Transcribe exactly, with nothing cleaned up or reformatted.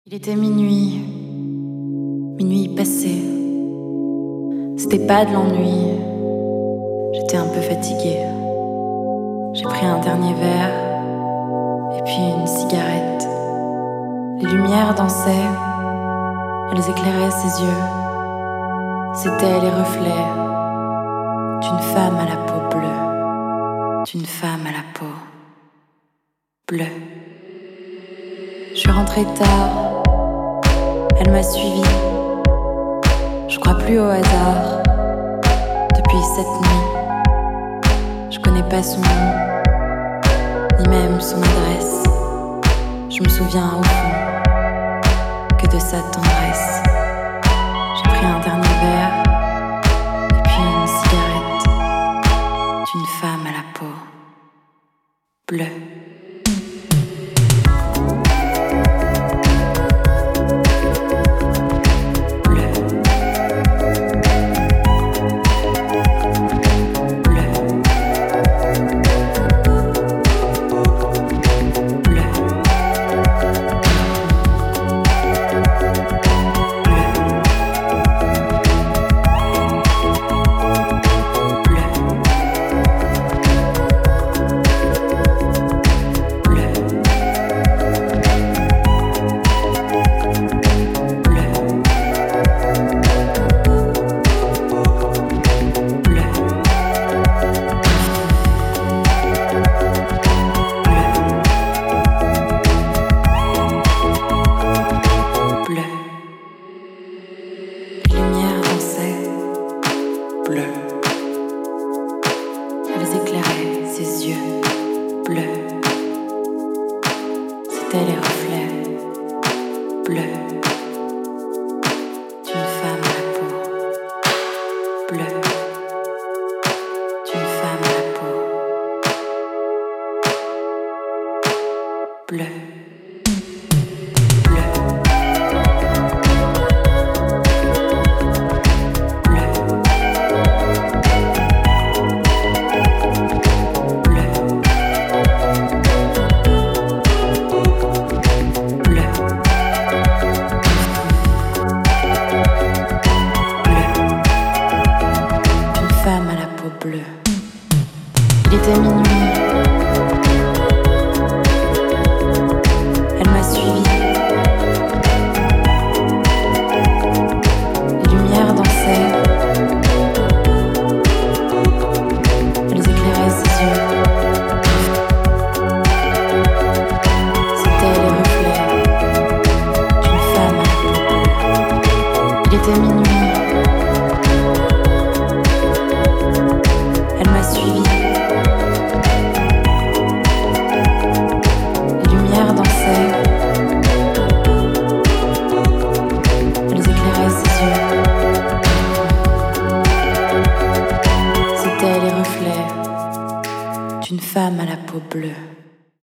Il était minuit, minuit passé. C'était pas de l'ennui, j'étais un peu fatiguée. J'ai pris un dernier verre et puis une cigarette. Les lumières dansaient, elles éclairaient ses yeux. C'étaient les reflets d'une femme à la peau bleue, d'une femme à la peau bleue. Je suis rentrée tard, elle m'a suivie. Je crois plus au hasard. Depuis cette nuit, je connais pas son nom, ni même son adresse. Je me souviens au fond que de sa tendresse. J'ai pris un dernier verre et puis une cigarette d'une femme à la peau bleue. Elles éclairaient ses yeux bleus. C'étaient les reflets bleus d'une femme à la peau bleue, d'une femme à la peau bleue. Femme à la peau bleue. Il était minuit. Elle m'a suivi. Les lumières dansaient. Elles éclairaient ses yeux. C'étaient les reflets d'une femme à la peau bleue. Il était minuit. Elle m'a suivi. Les lumières dansaient. Elles éclairaient ses yeux. C'étaient les reflets d'une femme à la peau bleue.